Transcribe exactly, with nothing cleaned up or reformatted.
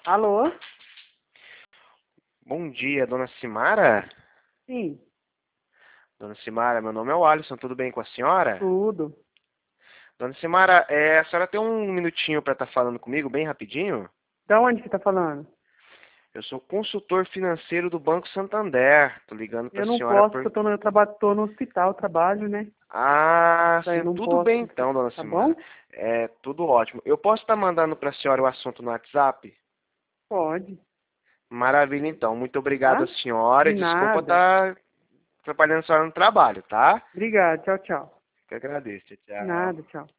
Alô? Bom dia, dona Cimara? Sim, Dona Cimara, meu nome é o Alisson, tudo bem com a senhora? tudo. Dona Cimara, é, a senhora tem um minutinho para estar falando comigo, bem rapidinho? Da onde você tá falando? Eu sou consultor financeiro do Banco Santander, tô ligando para Eu a não senhora posso, porque por... eu tô no, eu trabalho, tô no hospital, trabalho, né? Ah, Daí sim, não tudo bem posso, então, dona tá Cimara. bom? É, tudo ótimo. Eu posso estar mandando para a senhora o assunto no WhatsApp? Pode, Maravilha então, muito obrigado tá? a senhora De e desculpa nada. estar atrapalhando a senhora no trabalho, tá? Obrigada, tchau, tchau. Eu que agradeço, tchau. Nada, tchau.